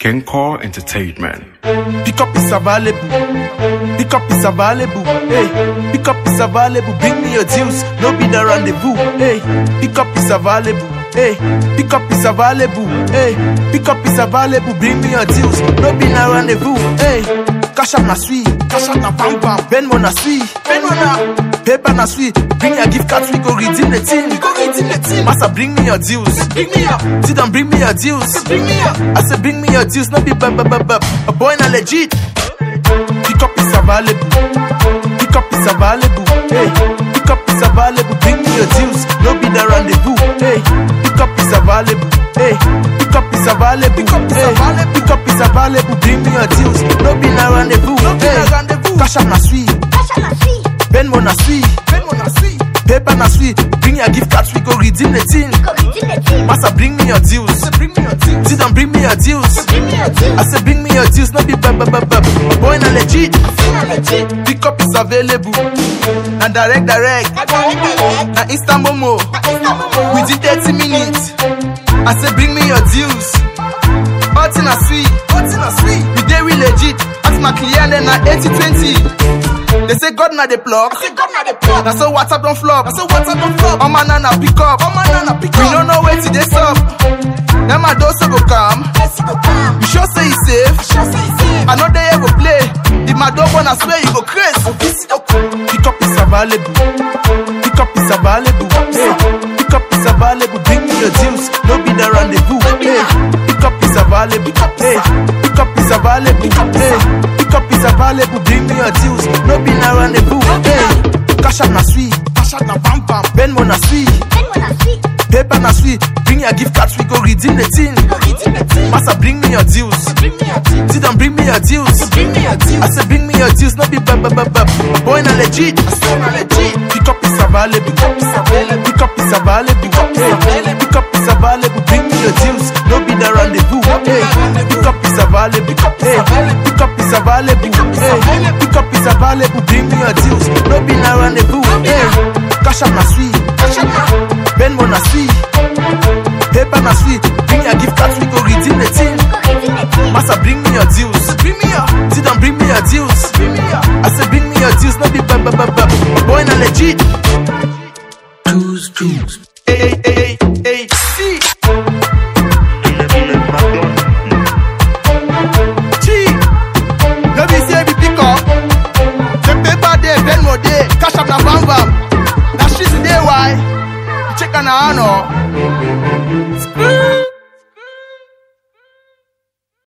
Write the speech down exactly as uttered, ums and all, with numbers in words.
Kencore Entertainment. Pick up is available. Pick up is available. Hey, pick up is available. Bring me your deals. No be the rendezvous. Hey, pick up is available. Hey, pick up is available. Hey, pick up is available. Bring me your deals. No be the rendezvous. Hey, cash up na sweet. Cash up na bam bam. Venmo na sweet. Venmo na paper na sweet. Bring your gift cards. We go redeem the thing. We go redeem the thing. Massa, bring me your deals. Bring me up. Sit down, bring me your deals. Bring me up. I said, bring me your deals. No be bub bub bub bub. A boy na legit. Pick up is available. Pick up is available. Hey, pick up is available. Bring me your deals. No be the rendezvous. Hey, pick up is available. Hey, pick up is available. Pick up is available. Pick up is available. Bring me your deals. No be the rendezvous. No be the rendezvous. Cash up na sweet. Cash up na sweet. Venmo na sweet. Venmo na sweet. Paper na sweet. Bring your gift cards. We go redeem the thing. We go redeem the thing. Massa, bring me your deals. I said, bring me your deals. Sit down, bring me your deals. Bring me your deals. I said, bring me your deals. No be bub bub bub bub. Boy na legit. Na legit. Pick up is available. Na direct direct. Na direct direct. Na instant momo. Na instant momo. Within thirty minutes. I said, bring me your deals. All thing na sweet. All thing na sweet. We dey real legit. Ask my client then na eighty twenty. They say God na the plug. I say God na the plug. Now so WhatsApp don't flop. Now so WhatsApp don't flop. Oh man na pick up. Oh man na pick up. We don't know where to this up. Then my door so go come. Yes, go come. You sure say it's safe? I sure say it's safe. I know they ever play. If my door wanna swear you go crazy. Oh, this is okay. Pick up is available. Pick up is available. Hey, pick up is available. Bring me your deals. No be the rendezvous. Hey, pick up is available. Hey, pick up is available. Hey, pick up is available. Bring me your deals. No be the rendezvous. Hey, cash up na sweet. Cash up na bam bam. Venmo na sweet. Venmo na sweet. Paper na sweet. Bring your gift cards. We go redeem the thing. We go redeem the thing. Massa, bring me your deals. Bring me your deals. Sit down, bring me your deals. Bring me your deals. I said, bring me your deals. No be bub bub bub bub. Boy na legit. I said na legit. Pick up is available. Pick up is available. Pick up is available. Pick up is available. Pick up is available. Bring me your deals. No be the rendezvous. Hey, pick up is available. Pick up is available. Pick up is available. Pick up is available. Pick up is available. Bring me your deals. No be the rendezvous. Hey, cash up na sweet. Cash up na Venmo na sweet. Paper na sweet. Bring your gift cards. We go redeem the thing. Massa, bring me your deals. Bring me up. Sit down, bring me your deals. Bring me up. I said, bring me your deals. No be bub bub bub bub. Boy na legit.